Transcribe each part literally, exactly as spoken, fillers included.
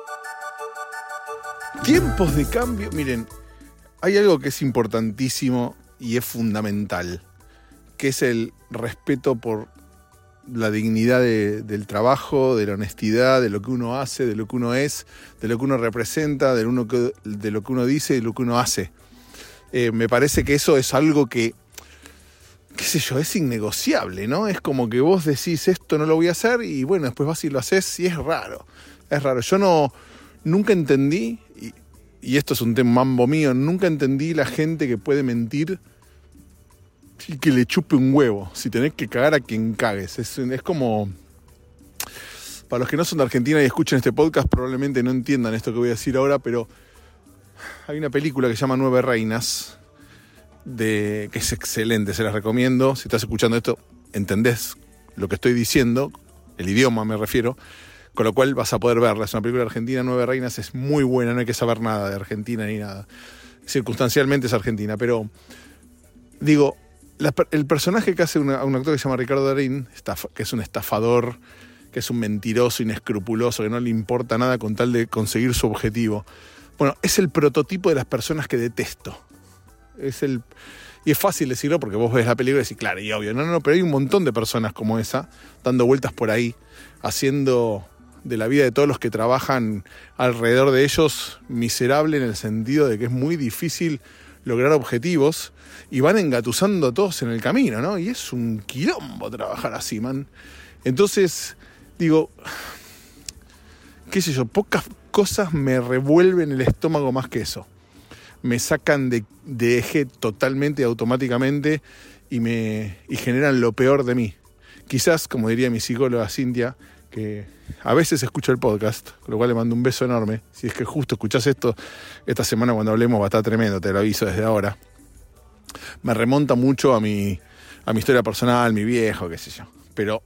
Tiempos de cambio. Miren, hay algo que es importantísimo y es fundamental, que es el respeto por la dignidad de, del trabajo, de la honestidad, de lo que uno hace, de lo que uno es, de lo que uno representa, de, uno que, de lo que uno dice y de lo que uno hace. Eh, me parece que eso es algo que, qué sé yo, es innegociable, ¿no? Es como que vos decís, esto no lo voy a hacer, y bueno, después vas y lo haces, y es raro. Es raro. Yo no, nunca entendí, y, y esto es un tema mambo mío, nunca entendí la gente que puede mentir y que le chupe un huevo. Si tenés que cagar a quien cagues. Es, es como... Para los que no son de Argentina y escuchen este podcast, probablemente no entiendan esto que voy a decir ahora, pero hay una película que se llama Nueve Reinas, de, que es excelente, se las recomiendo. Si estás escuchando esto, entendés lo que estoy diciendo, el idioma me refiero, con lo cual vas a poder verla. Es una película argentina, Nueve Reinas, es muy buena, no hay que saber nada de Argentina ni nada. Circunstancialmente es argentina, pero digo, la, el personaje que hace una, un actor que se llama Ricardo Darín, estafa, que es un estafador, que es un mentiroso, inescrupuloso, que no le importa nada con tal de conseguir su objetivo. Bueno, es el prototipo de las personas que detesto. Es el... Y es fácil decirlo porque vos ves la película y decís, claro, y obvio. No, no, no, pero hay un montón de personas como esa, dando vueltas por ahí, haciendo de la vida de todos los que trabajan alrededor de ellos miserable, en el sentido de que es muy difícil lograr objetivos, y van engatusando a todos en el camino, ¿no? Y es un quilombo trabajar así, man. Entonces, digo, qué sé yo, pocas cosas me revuelven el estómago más que eso. Me sacan de, de eje totalmente, automáticamente, y me y generan lo peor de mí. Quizás, como diría mi psicóloga Cintia, que a veces escucha el podcast, con lo cual le mando un beso enorme. Si es que justo escuchás esto, esta semana cuando hablemos va a estar tremendo, te lo aviso desde ahora. Me remonta mucho a mi, a mi historia personal, mi viejo, qué sé yo. Pero,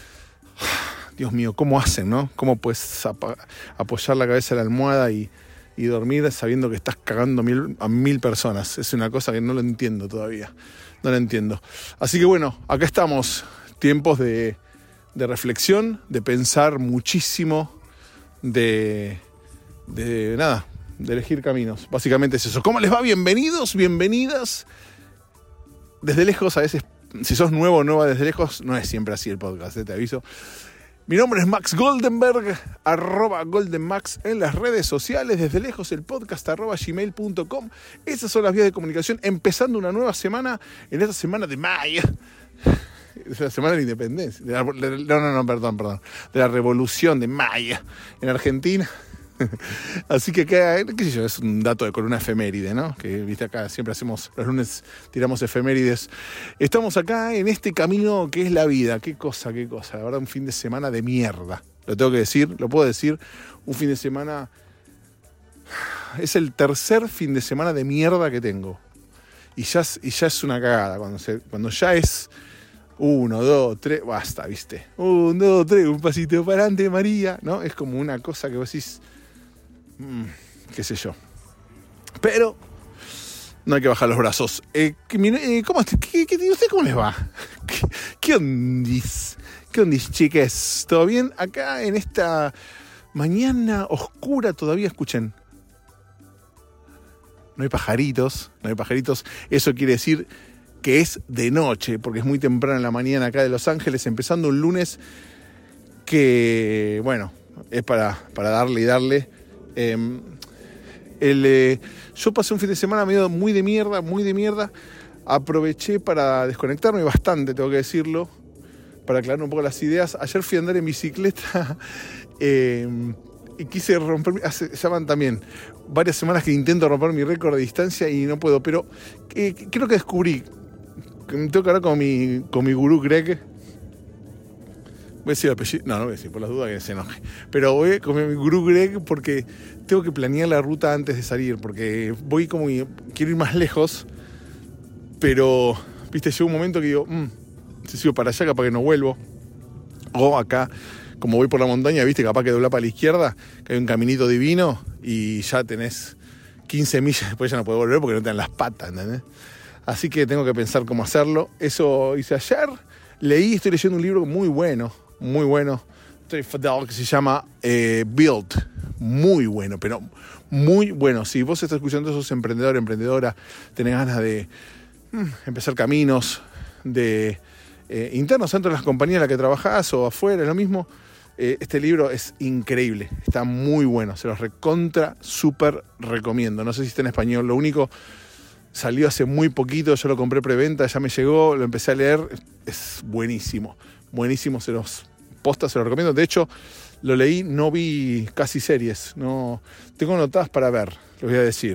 Dios mío, ¿cómo hacen, no? ¿Cómo puedes ap- apoyar la cabeza en la almohada y, y dormir sabiendo que estás cagando mil, a mil personas? Es una cosa que no lo entiendo todavía. No lo entiendo. Así que bueno, acá estamos. Tiempos de, de reflexión, de pensar muchísimo, de, de nada, de elegir caminos. Básicamente es eso. ¿Cómo les va? Bienvenidos, bienvenidas. Desde lejos, a veces, si sos nuevo o nueva desde lejos, no es siempre así el podcast, ¿eh? Te aviso. Mi nombre es Max Goldenberg, arroba goldenmax en las redes sociales. Desde lejos el podcast, arroba gmail punto com. Esas son las vías de comunicación, empezando una nueva semana, en esta semana de mayo. Es la semana de la independencia. De la, de, no, no, no, perdón, perdón. De la revolución de mayo en Argentina. Así que acá, qué sé yo, es un dato de columna efeméride, ¿no? Que, viste, acá siempre hacemos, los lunes tiramos efemérides. Estamos acá en este camino que es la vida. Qué cosa, qué cosa. La verdad, un fin de semana de mierda. Lo tengo que decir, lo puedo decir. Un fin de semana... Es el tercer fin de semana de mierda que tengo. Y ya, y ya es una cagada. Cuando, se, cuando ya es... Uno, dos, tres, basta, ¿viste? Un, dos, tres, un pasito para adelante, María, ¿no? Es como una cosa que vos decís... Mmm, qué sé yo. Pero no hay que bajar los brazos. Eh, eh, ¿Cómo qué, qué, ¿Usted cómo les va? ¿Qué, qué ondis? ¿Qué ondis, chiques? ¿Todo bien? Acá en esta mañana oscura todavía, escuchen. No hay pajaritos, no hay pajaritos. Eso quiere decir que es de noche, porque es muy temprano en la mañana acá de Los Ángeles, empezando un lunes que, bueno, es para, para darle y darle. Eh, el, eh, yo pasé un fin de semana medio muy de mierda, muy de mierda. Aproveché para desconectarme bastante, tengo que decirlo, para aclarar un poco las ideas. Ayer fui a andar en bicicleta eh, y quise romper, hace, ya van también varias semanas que intento romper mi récord de distancia y no puedo, pero eh, creo que descubrí que me tengo que hablar con mi, con mi gurú Greg. Voy a decir el apellido, no, no voy a decir, por las dudas que se enoje. Pero voy con mi gurú Greg porque tengo que planear la ruta antes de salir, porque voy como, quiero ir más lejos, pero, viste, llega un momento que digo, mmm, si sigo para allá, capaz que no vuelvo. O acá, como voy por la montaña, viste, capaz que dobla para la izquierda, que hay un caminito divino y ya tenés quince millas, después ya no puedo volver porque no te dan las patas, ¿entendés? Así que tengo que pensar cómo hacerlo. Eso hice ayer. Leí, estoy leyendo un libro muy bueno, muy bueno, que se llama eh, Build, muy bueno, pero muy bueno. Si vos estás escuchando, sos emprendedor, emprendedora, tenés ganas de mm, empezar caminos, de eh, internos dentro de las compañías en las que trabajás o afuera, es lo mismo. Eh, este libro es increíble, está muy bueno, se los recontra, súper recomiendo. No sé si está en español, lo único, salió hace muy poquito, yo lo compré preventa, ya me llegó, lo empecé a leer, es buenísimo, buenísimo, se los posta, se los recomiendo. De hecho, lo leí, no vi casi series, no tengo notadas para ver, les voy a decir.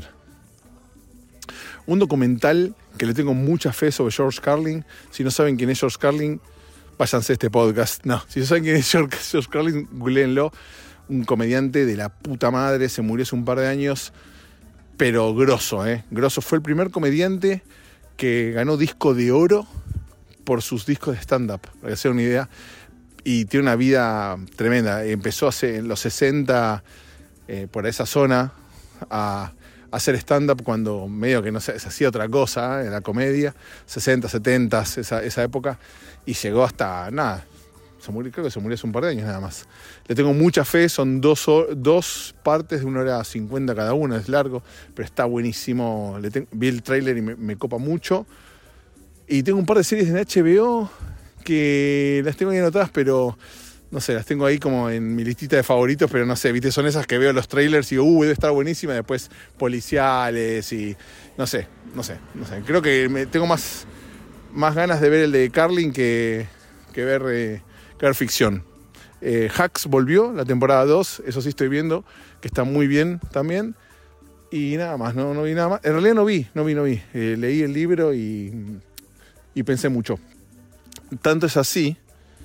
Un documental que le tengo mucha fe sobre George Carlin. Si no saben quién es George Carlin, váyanse a este podcast. No, si no saben quién es George, George Carlin, googleenlo. Un comediante de la puta madre, se murió hace un par de años, pero grosso, ¿eh? Grosso. Fue el primer comediante que ganó disco de oro por sus discos de stand-up, para que se den una idea. Y tiene una vida tremenda. Empezó hace, en los sesenta, eh, por esa zona, a, a hacer stand-up cuando medio que no se, se hacía otra cosa, ¿eh? En la comedia. sesenta, setenta, esa, esa época. Y llegó hasta, nada, se murió, creo que se murió hace un par de años nada más. Le tengo mucha fe, son dos, dos partes de una hora cincuenta cada una, es largo, pero está buenísimo. Le tengo, vi el tráiler y me, me copa mucho. Y tengo un par de series en H B O que las tengo ahí anotadas, pero no sé, las tengo ahí como en mi listita de favoritos, pero no sé, viste, son esas que veo los trailers y digo, uh, debe estar buenísima, y después policiales y no sé, no sé, no sé. Creo que me, tengo más, más ganas de ver el de Carlin que, que, ver, eh, que ver ficción. Eh, Hacks volvió, la temporada dos, eso sí estoy viendo, que está muy bien también. Y nada más, no, no vi nada más. En realidad no vi, no vi, no vi. Eh, leí el libro y, y pensé mucho. Tanto es así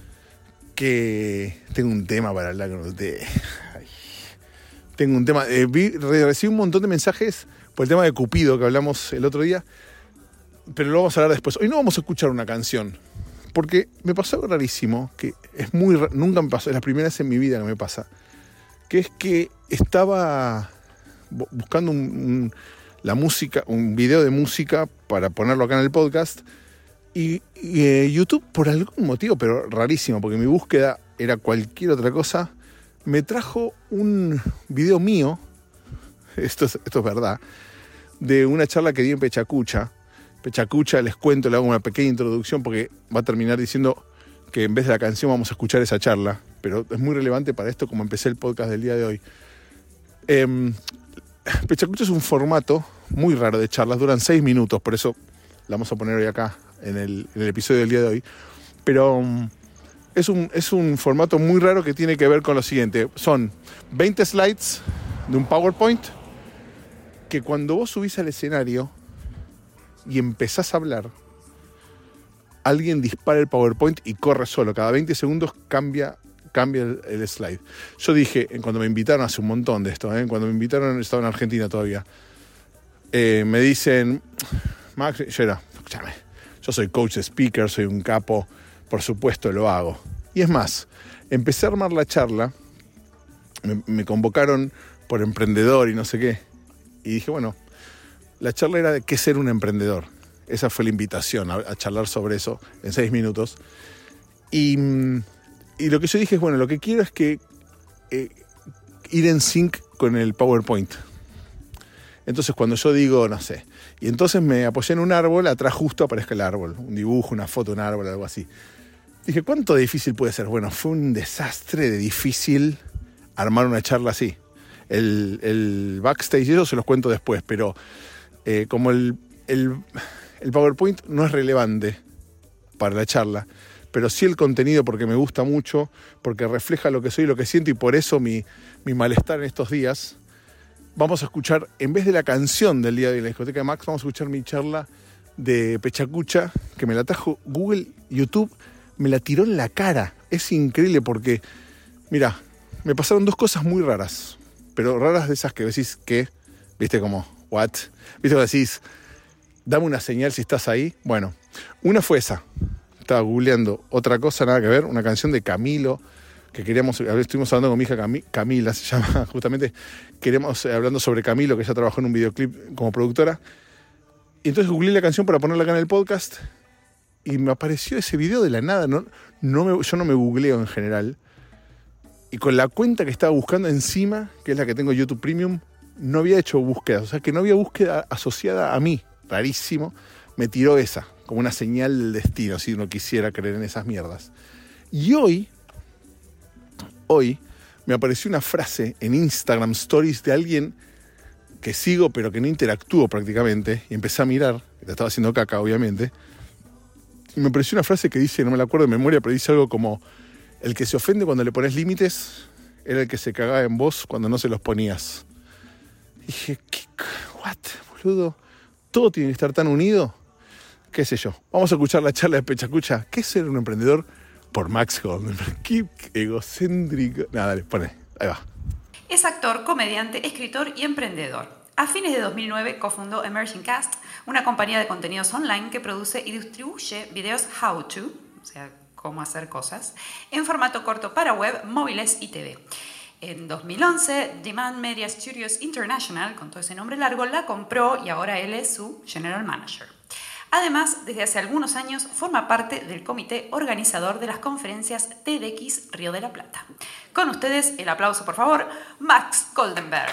que tengo un tema para hablar con ustedes. Ay. Tengo un tema. Eh, vi, recibí un montón de mensajes por el tema de Cupido que hablamos el otro día, pero lo vamos a hablar después. Hoy no vamos a escuchar una canción, porque me pasó algo rarísimo, que es muy nunca me pasó, es la primera vez en mi vida que me pasa, que es que estaba buscando un, un, la música, un video de música para ponerlo acá en el podcast. Y, y eh, YouTube, por algún motivo, pero rarísimo, porque mi búsqueda era cualquier otra cosa, me trajo un video mío, esto es, esto es verdad, de una charla que di en Pechacucha. Pechacucha, les cuento, le hago una pequeña introducción porque va a terminar diciendo que en vez de la canción vamos a escuchar esa charla, pero es muy relevante para esto como empecé el podcast del día de hoy. Eh, Pechacucha es un formato muy raro de charlas, duran seis minutos, por eso la vamos a poner hoy acá en el, en el episodio del día de hoy, pero um, es, un, es un formato muy raro que tiene que ver con lo siguiente. Son veinte slides de un PowerPoint que cuando vos subís al escenario y empezás a hablar, alguien dispara el PowerPoint y corre solo, cada veinte segundos cambia, cambia el, el slide. Yo dije, cuando me invitaron, hace un montón de esto, ¿eh? Cuando me invitaron, estaba en Argentina todavía, eh, me dicen, Max, yo era, escúchame, yo soy coach de speaker, soy un capo, por supuesto lo hago. Y es más, empecé a armar la charla, me, me convocaron por emprendedor y no sé qué, y dije, bueno, la charla era de qué ser un emprendedor. Esa fue la invitación, a, a charlar sobre eso en seis minutos. Y, y lo que yo dije es, bueno, lo que quiero es que eh, ir en sync con el PowerPoint. Entonces cuando yo digo, no sé, y entonces me apoyé en un árbol, atrás justo aparezca el árbol, un dibujo, una foto de un árbol, algo así. Dije, ¿cuánto difícil puede ser? Bueno, fue un desastre de difícil armar una charla así. El, el backstage, eso se los cuento después, pero eh, como el, el, el PowerPoint no es relevante para la charla, pero sí el contenido porque me gusta mucho, porque refleja lo que soy y lo que siento, y por eso mi, mi malestar en estos días. Vamos a escuchar, en vez de la canción del día de hoy en la discoteca de Max, vamos a escuchar mi charla de Pechacucha, que me la trajo Google, YouTube, me la tiró en la cara. Es increíble porque, mira, me pasaron dos cosas muy raras, pero raras de esas que decís que, viste como, what? Viste que decís, dame una señal si estás ahí. Bueno, una fue esa, estaba googleando otra cosa, nada que ver, una canción de Camilo, que queríamos, estuvimos hablando con mi hija Cam, Camila, se llama justamente, queremos, hablando sobre Camilo, que ella trabajó en un videoclip como productora, y entonces googleé la canción para ponerla acá en el podcast, y me apareció ese video de la nada, no, no me, yo no me googleo en general, y con la cuenta que estaba buscando encima, que es la que tengo YouTube Premium, no había hecho búsqueda. O sea, que no había búsqueda asociada a mí. Rarísimo. Me tiró esa, como una señal del destino, si uno quisiera creer en esas mierdas. Y hoy, hoy, me apareció una frase en Instagram Stories de alguien que sigo, pero que no interactúo prácticamente. Y empecé a mirar, que estaba haciendo caca, obviamente. Y me apareció una frase que dice, no me la acuerdo de memoria, pero dice algo como: el que se ofende cuando le pones límites era el que se cagaba en vos cuando no se los ponías. Y dije, ¿qué? ¿What, boludo? ¿Todo tiene que estar tan unido? ¿Qué sé yo? Vamos a escuchar la charla de Pechacucha. ¿Qué es ser un emprendedor? Por Max Goldenberg. Qué egocéntrico. Nada, dale, poné. Ahí va. Es actor, comediante, escritor y emprendedor. A fines de dos mil nueve cofundó Emerging Cast, una compañía de contenidos online que produce y distribuye videos how to, o sea, cómo hacer cosas, en formato corto para web, móviles y T V. En dos mil once, Demand Media Studios International, con todo ese nombre largo, la compró y ahora él es su General Manager. Además, desde hace algunos años forma parte del comité organizador de las conferencias TEDx Río de la Plata. Con ustedes, el aplauso por favor, Max Goldenberg.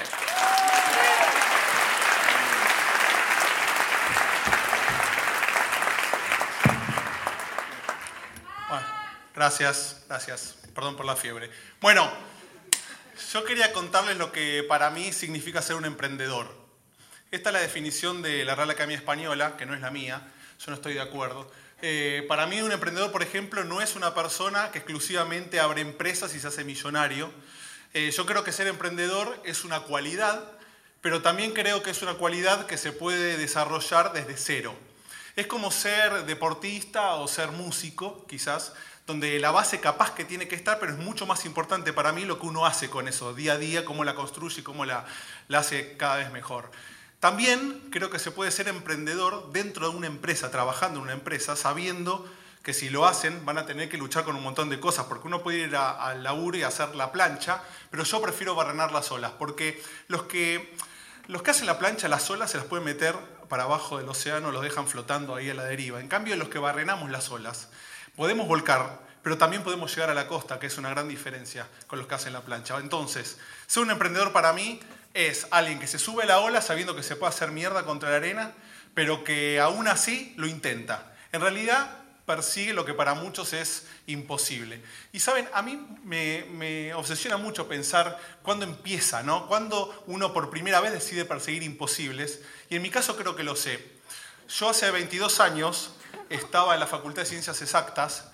Bueno, gracias, gracias. Perdón por la fiebre. Bueno, yo quería contarles lo que para mí significa ser un emprendedor. Esta es la definición de la Real Academia Española, que no es la mía, yo no estoy de acuerdo. Eh, para mí un emprendedor, por ejemplo, no es una persona que exclusivamente abre empresas y se hace millonario. Eh, yo creo que ser emprendedor es una cualidad, pero también creo que es una cualidad que se puede desarrollar desde cero. Es como ser deportista o ser músico, quizás, donde la base capaz que tiene que estar, pero es mucho más importante para mí lo que uno hace con eso, día a día, cómo la construye y cómo la, la hace cada vez mejor. También creo que se puede ser emprendedor dentro de una empresa, trabajando en una empresa, sabiendo que si lo hacen van a tener que luchar con un montón de cosas, porque uno puede ir al laburo y hacer la plancha, pero yo prefiero barrenar las olas, porque los que, los que hacen la plancha, las olas se las pueden meter para abajo del océano, los dejan flotando ahí a la deriva. En cambio, los que barrenamos las olas, podemos volcar, pero también podemos llegar a la costa, que es una gran diferencia con los que hacen la plancha. Entonces, ser un emprendedor para mí es alguien que se sube a la ola sabiendo que se puede hacer mierda contra la arena, pero que aún así lo intenta. En realidad persigue lo que para muchos es imposible. Y saben, a mí me, me obsesiona mucho pensar cuándo empieza, ¿no? Cuándo uno por primera vez decide perseguir imposibles. Y en mi caso creo que lo sé. Yo hace veintidós años estaba en la Facultad de Ciencias Exactas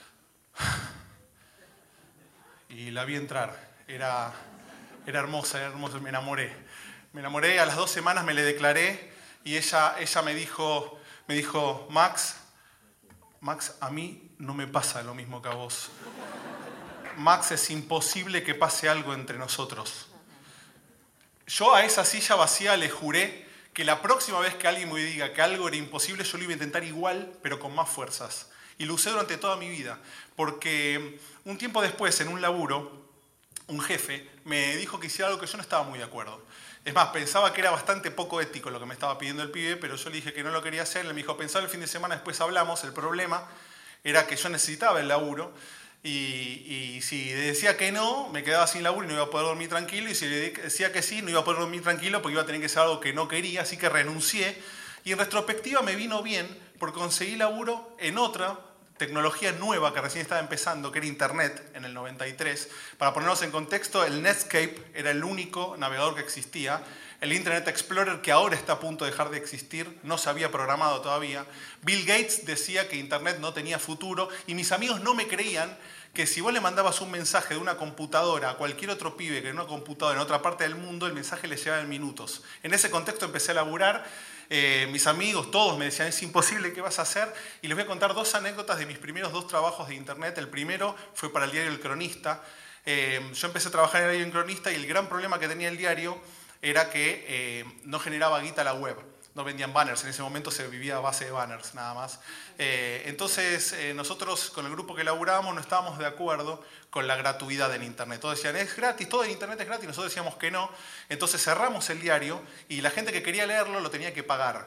y la vi entrar. Era... Era hermosa, era hermosa, me enamoré. Me enamoré, a las dos semanas me le declaré y ella, ella me dijo, me dijo, Max, Max, a mí no me pasa lo mismo que a vos. Max, es imposible que pase algo entre nosotros. Yo a esa silla vacía le juré que la próxima vez que alguien me diga que algo era imposible, yo lo iba a intentar igual, pero con más fuerzas. Y lo usé durante toda mi vida, porque un tiempo después, en un laburo, un jefe me dijo que hiciera algo que yo no estaba muy de acuerdo. Es más, pensaba que era bastante poco ético lo que me estaba pidiendo el pibe, pero yo le dije que no lo quería hacer. Él me dijo, pensá el fin de semana, después hablamos. El problema era que yo necesitaba el laburo y, y si decía que no, me quedaba sin laburo y no iba a poder dormir tranquilo. Y si le decía que sí, no iba a poder dormir tranquilo porque iba a tener que hacer algo que no quería, así que renuncié. Y en retrospectiva me vino bien porque conseguí laburo en otra tecnología nueva que recién estaba empezando, que era Internet, en el noventa y tres. Para ponernos en contexto, el Netscape era el único navegador que existía. El Internet Explorer, que ahora está a punto de dejar de existir, no se había programado todavía. Bill Gates decía que Internet no tenía futuro y mis amigos no me creían que si vos le mandabas un mensaje de una computadora a cualquier otro pibe que en una computadora en otra parte del mundo, el mensaje le llegaba en minutos. En ese contexto empecé a laburar. Eh, mis amigos, todos me decían, es imposible, ¿qué vas a hacer? Y les voy a contar dos anécdotas de mis primeros dos trabajos de internet. El primero fue para el diario El Cronista. Eh, yo empecé a trabajar en el diario El Cronista y el gran problema que tenía el diario era que eh, no generaba guita la web. No vendían banners, en ese momento se vivía a base de banners nada más. Eh, entonces eh, nosotros con el grupo que laburábamos no estábamos de acuerdo con la gratuidad en internet. Todos decían, es gratis, todo en internet es gratis, nosotros decíamos que no. Entonces cerramos el diario y la gente que quería leerlo lo tenía que pagar.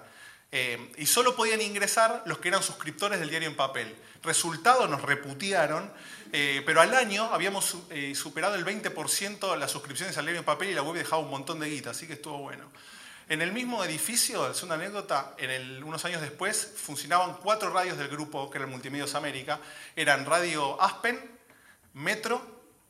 Eh, y solo podían ingresar los que eran suscriptores del diario en papel. Resultado, nos reputearon, eh, pero al año habíamos eh, superado el veinte por ciento las suscripciones al diario en papel y la web dejaba un montón de guita, así que estuvo bueno. En el mismo edificio, es una anécdota, en el, unos años después funcionaban cuatro radios del grupo, que era el Multimedios América. Eran Radio Aspen, Metro,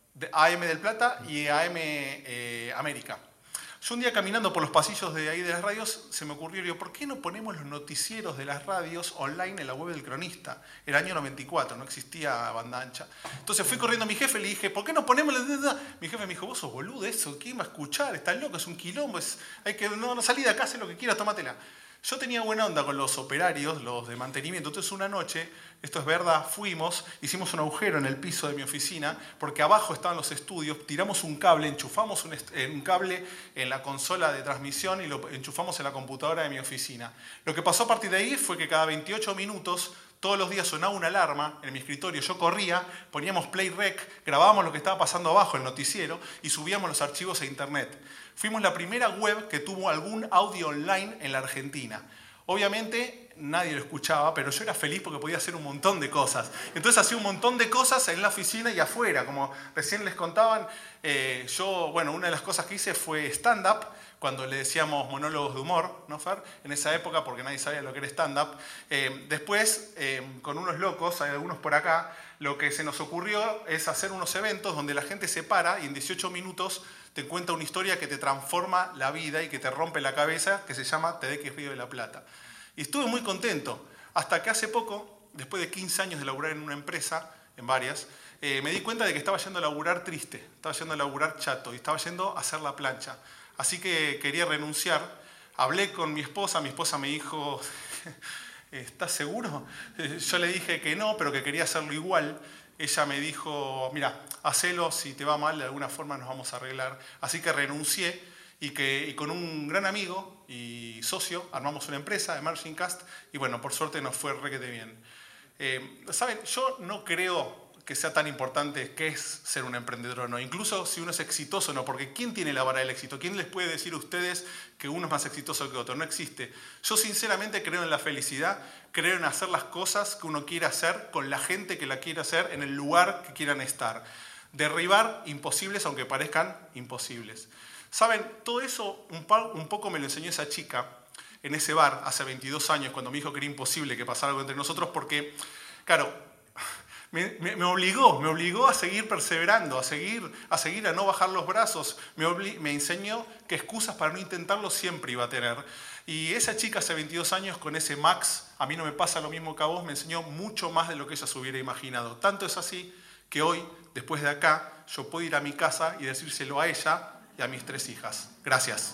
A M del Plata y A M eh, América. Yo un día caminando por los pasillos de ahí de las radios, se me ocurrió, digo, ¿por qué no ponemos los noticieros de las radios online en la web del Cronista? Era año noventa y cuatro, no existía banda ancha. Entonces fui corriendo a mi jefe y le dije, ¿por qué no ponemos la...? Mi jefe me dijo, vos sos boludo, eso, ¿quién va a escuchar? Estás loco, es un quilombo, es... hay que no, no salí de acá, haz lo que quieras, tómatela. Yo tenía buena onda con los operarios, los de mantenimiento. Entonces una noche, esto es verdad, fuimos, hicimos un agujero en el piso de mi oficina, porque abajo estaban los estudios, tiramos un cable, enchufamos un, un cable en la consola de transmisión y lo enchufamos en la computadora de mi oficina. Lo que pasó a partir de ahí fue que cada veintiocho minutos, todos los días sonaba una alarma en mi escritorio, yo corría, poníamos play rec, grabábamos lo que estaba pasando abajo, el noticiero, y subíamos los archivos a internet. Fuimos la primera web que tuvo algún audio online en la Argentina. Obviamente nadie lo escuchaba, pero yo era feliz porque podía hacer un montón de cosas. Entonces hacía un montón de cosas en la oficina y afuera. Como recién les contaban, eh, yo, bueno, una de las cosas que hice fue stand-up, cuando le decíamos monólogos de humor, ¿no, Fer? En esa época, porque nadie sabía lo que era stand-up. Eh, después, eh, con unos locos, hay algunos por acá, lo que se nos ocurrió es hacer unos eventos donde la gente se para y en dieciocho minutos te cuenta una historia que te transforma la vida y que te rompe la cabeza, que se llama T D X Río de la Plata. Y estuve muy contento, hasta que hace poco, después de quince años de laburar en una empresa, en varias, eh, me di cuenta de que estaba yendo a laburar triste, estaba yendo a laburar chato y estaba yendo a hacer la plancha. Así que quería renunciar. Hablé con mi esposa, mi esposa me dijo, ¿estás seguro? Yo le dije que no, pero que quería hacerlo igual. Ella me dijo, mira, hacelo, si te va mal, de alguna forma nos vamos a arreglar. Así que renuncié y, que, y con un gran amigo y socio armamos una empresa, Emerging Cast, y bueno, por suerte nos fue requete bien. Eh, ¿Saben? Yo no creo que sea tan importante qué es ser un emprendedor o no, incluso si uno es exitoso o no, porque ¿quién tiene la vara del éxito? ¿Quién les puede decir a ustedes que uno es más exitoso que otro? No existe. Yo sinceramente creo en la felicidad, creo en hacer las cosas que uno quiere hacer con la gente que la quiere hacer en el lugar que quieran estar. Derribar imposibles aunque parezcan imposibles. ¿Saben? Todo eso un, un poco me lo enseñó esa chica en ese bar hace veintidós años cuando me dijo que era imposible que pasara algo entre nosotros porque, claro, Me, me, me obligó, me obligó a seguir perseverando, a seguir, a seguir, a no bajar los brazos. Me, obli- me enseñó que excusas para no intentarlo siempre iba a tener. Y esa chica hace veintidós años con ese Max, a mí no me pasa lo mismo que a vos, me enseñó mucho más de lo que ella se hubiera imaginado. Tanto es así que hoy, después de acá, yo puedo ir a mi casa y decírselo a ella y a mis tres hijas. Gracias.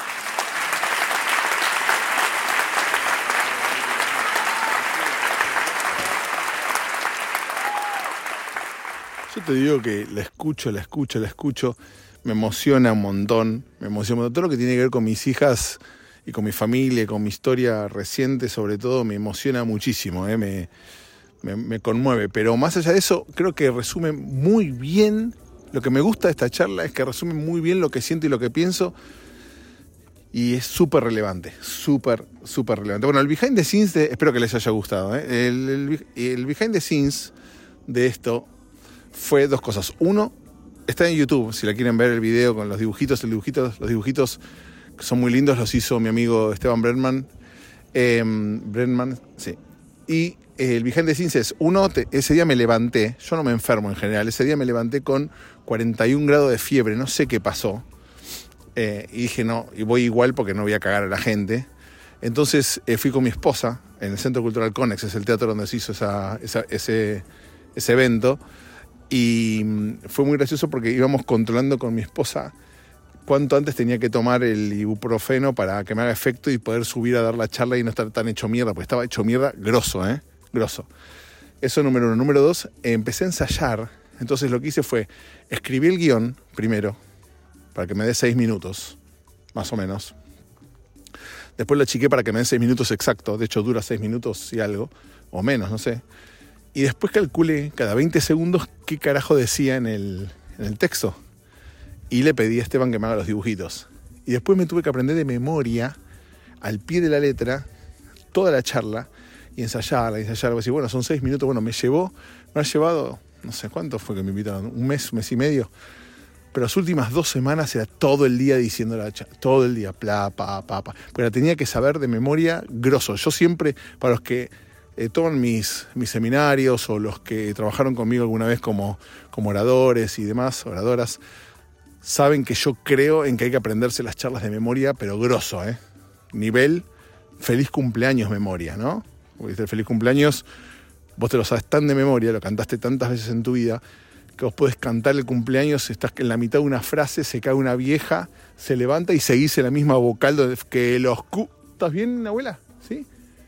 Yo te digo que la escucho, la escucho, la escucho, me emociona un montón, me emociona un montón. Todo lo que tiene que ver con mis hijas y con mi familia, con mi historia reciente, sobre todo, me emociona muchísimo, ¿eh? me, me, me conmueve. Pero más allá de eso, creo que resume muy bien, lo que me gusta de esta charla es que resume muy bien lo que siento y lo que pienso, y es súper relevante, súper, súper relevante. Bueno, el behind the scenes, de, espero que les haya gustado, ¿eh? el, el, el behind the scenes de esto fue dos cosas. Uno, está en YouTube, si la quieren ver el video con los dibujitos, el dibujitos los dibujitos que son muy lindos, los hizo mi amigo Esteban Brenman. Eh, Brenman, sí. Y eh, el behind the scenes es, uno, te, ese día me levanté, yo no me enfermo en general, ese día me levanté con cuarenta y un grados de fiebre, no sé qué pasó. Eh, y dije, no, y voy igual porque no voy a cagar a la gente. Entonces eh, fui con mi esposa en el Centro Cultural Conex, es el teatro donde se hizo esa, esa, ese, ese evento. Y fue muy gracioso porque íbamos controlando con mi esposa cuánto antes tenía que tomar el ibuprofeno para que me haga efecto y poder subir a dar la charla y no estar tan hecho mierda, porque estaba hecho mierda grosso, ¿eh? Grosso. Eso número uno. Número dos, empecé a ensayar. Entonces lo que hice fue, escribí el guión primero, para que me dé seis minutos, más o menos. Después lo achiqué para que me dé seis minutos exactos. De hecho, dura seis minutos y algo, o menos, no sé. Y después calculé cada veinte segundos qué carajo decía en el, en el texto. Y le pedí a Esteban que me haga los dibujitos. Y después me tuve que aprender de memoria, al pie de la letra, toda la charla y ensayarla, y ensayarla. Y decir, bueno, son seis minutos, bueno, me llevó, me ha llevado, no sé cuánto fue que me invitaron, un mes, un mes y medio. Pero las últimas dos semanas era todo el día diciendo la charla, todo el día, pla, pa, pa, pa. Pero la tenía que saber de memoria grosso. Yo siempre, para los que eh, toman mis, mis seminarios o los que trabajaron conmigo alguna vez como, como oradores y demás, oradoras, saben que yo creo en que hay que aprenderse las charlas de memoria, pero grosso, ¿eh? Nivel feliz cumpleaños memoria, ¿no? Porque el feliz cumpleaños, vos te lo sabes tan de memoria, lo cantaste tantas veces en tu vida, que vos podés cantar el cumpleaños, estás en la mitad de una frase, se cae una vieja, se levanta y seguís en la misma vocal que los cu... ¿Estás bien, abuela? ¿Sí?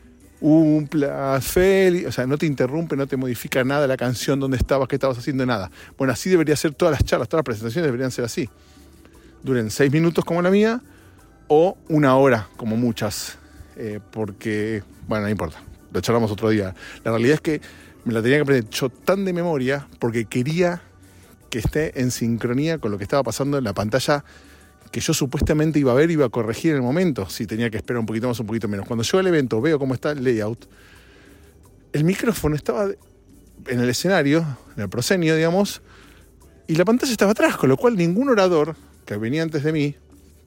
Un placer, o sea, no te interrumpe, no te modifica nada la canción, dónde estabas, qué estabas haciendo, nada. Bueno, así debería ser todas las charlas, todas las presentaciones deberían ser así. Duren seis minutos como la mía o una hora como muchas, eh, porque, bueno, no importa, lo charlamos otro día. La realidad es que me la tenía que aprender yo tan de memoria porque quería que esté en sincronía con lo que estaba pasando en la pantalla que yo supuestamente iba a ver, iba a corregir en el momento, si tenía que esperar un poquito más o un poquito menos. Cuando llego al evento, veo cómo está el layout, el micrófono estaba en el escenario, en el proscenio, digamos, y la pantalla estaba atrás, con lo cual ningún orador que venía antes de mí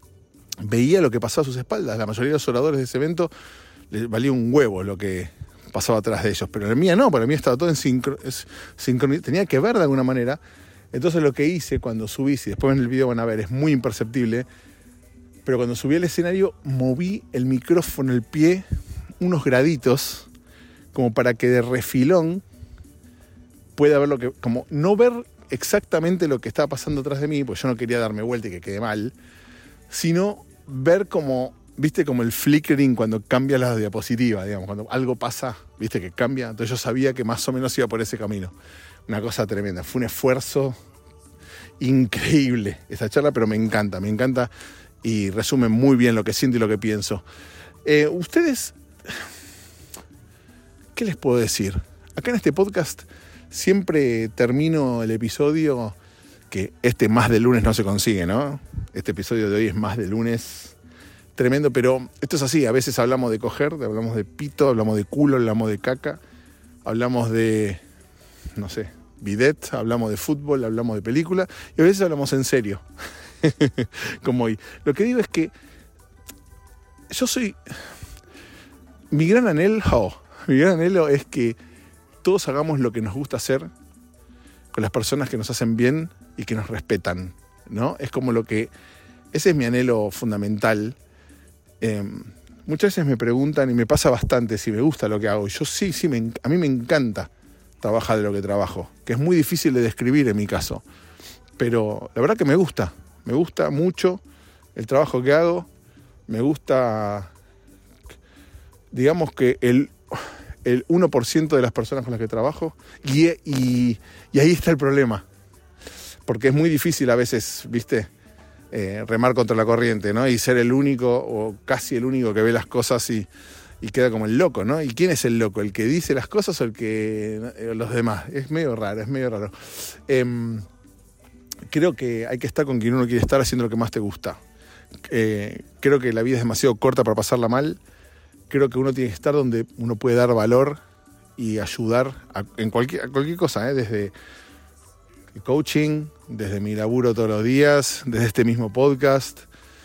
veía lo que pasaba a sus espaldas. La mayoría de los oradores de ese evento les valía un huevo lo que pasaba atrás de ellos, pero en la mía no, para mí estaba todo en sincronía, tenía que ver de alguna manera. Entonces lo que hice cuando subí, si después en el video van a ver, es muy imperceptible, pero cuando subí al escenario moví el micrófono, el pie, unos graditos, como para que de refilón pueda ver lo que, como no ver exactamente lo que estaba pasando atrás de mí, porque yo no quería darme vuelta y que quede mal, sino ver como, viste, como el flickering cuando cambia la diapositiva, digamos, cuando algo pasa, viste, que cambia. Entonces yo sabía que más o menos iba por ese camino. Una cosa tremenda, fue un esfuerzo increíble esa charla, pero me encanta, me encanta y resume muy bien lo que siento y lo que pienso. Eh, ustedes, ¿qué les puedo decir? Acá en este podcast siempre termino el episodio, que este más de lunes no se consigue, ¿no? Este episodio de hoy es más de lunes, tremendo, pero esto es así, a veces hablamos de coger, hablamos de pito, hablamos de culo, hablamos de caca, hablamos de, no sé, bidet, hablamos de fútbol, hablamos de película y a veces hablamos en serio, como hoy. Lo que digo es que yo soy, mi gran anhelo, oh, mi gran anhelo es que todos hagamos lo que nos gusta hacer con las personas que nos hacen bien y que nos respetan, ¿no? Es como lo que, ese es mi anhelo fundamental. Eh, muchas veces me preguntan y me pasa bastante si me gusta lo que hago. Yo sí, sí, me, a mí me encanta trabajar de lo que trabajo, que es muy difícil de describir en mi caso, pero la verdad que me gusta, me gusta mucho el trabajo que hago, me gusta, digamos que el, el uno por ciento de las personas con las que trabajo, y, y, y ahí está el problema, porque es muy difícil a veces, viste, eh, remar contra la corriente, ¿no? Y ser el único o casi el único que ve las cosas y Y queda como el loco, ¿no? ¿Y quién es el loco? ¿El que dice las cosas o el que los demás? Es medio raro, es medio raro. Eh, creo que hay que estar con quien uno quiere estar haciendo lo que más te gusta. Eh, creo que la vida es demasiado corta para pasarla mal. Creo que uno tiene que estar donde uno puede dar valor y ayudar a, en cualquier, a cualquier cosa, ¿eh? Desde el coaching, desde mi laburo todos los días, desde este mismo podcast,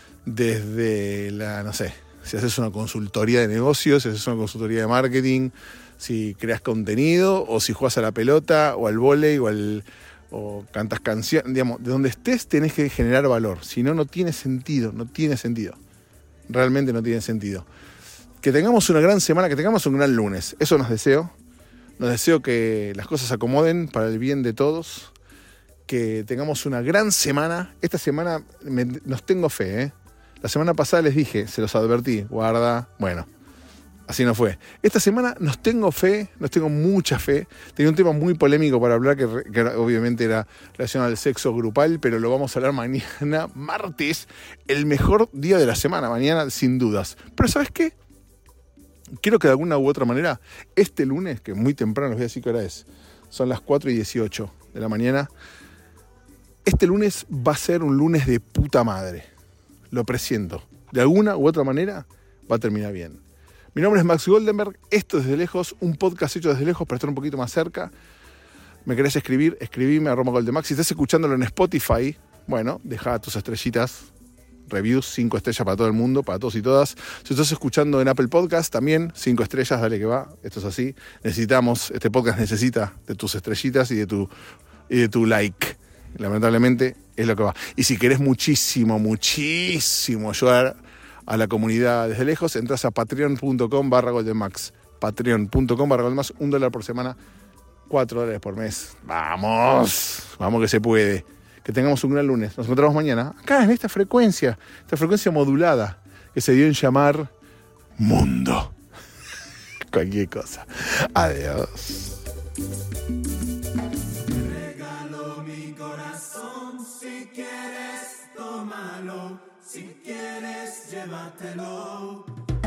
desde la, no sé, si haces una consultoría de negocios, si haces una consultoría de marketing, si creas contenido, o si juegas a la pelota, o al vóley, o, al, o cantas canciones, digamos, de donde estés tenés que generar valor, si no, no tiene sentido, no tiene sentido, realmente no tiene sentido. Que tengamos una gran semana, que tengamos un gran lunes, eso nos deseo, nos deseo que las cosas se acomoden para el bien de todos, que tengamos una gran semana, esta semana me, nos tengo fe, ¿eh? La semana pasada les dije, se los advertí, guarda, bueno, así no fue. Esta semana nos tengo fe, nos tengo mucha fe. Tenía un tema muy polémico para hablar, que, que obviamente era relacionado al sexo grupal, pero lo vamos a hablar mañana, martes, el mejor día de la semana, mañana sin dudas. Pero ¿sabes qué? Quiero que de alguna u otra manera, este lunes, que muy temprano, les voy a decir qué hora es, son las cuatro y dieciocho de la mañana, este lunes va a ser un lunes de puta madre. Lo presiento. De alguna u otra manera va a terminar bien. Mi nombre es Max Goldenberg, esto es Desde Lejos, un podcast hecho desde lejos para estar un poquito más cerca. ¿Me querés escribir? Escribime, arroba Goldenmax. Si estás escuchándolo en Spotify, bueno, deja tus estrellitas, reviews, cinco estrellas para todo el mundo, para todos y todas. Si estás escuchando en Apple Podcast, también cinco estrellas, dale que va, esto es así. Necesitamos, este podcast necesita de tus estrellitas y de tu, y de tu like. Lamentablemente es lo que va. Y si querés muchísimo, muchísimo ayudar a la comunidad desde lejos, entras a patreon.com barra goldenmax. Patreon.com barra goldenmax, un dólar por semana, cuatro dólares por mes. Vamos, vamos que se puede. Que tengamos un gran lunes. Nos encontramos mañana, acá en esta frecuencia, esta frecuencia modulada que se dio en llamar mundo. Cualquier cosa. Adiós. Regalo mi corazón, si quieres, tómalo. Si quieres, llévatelo.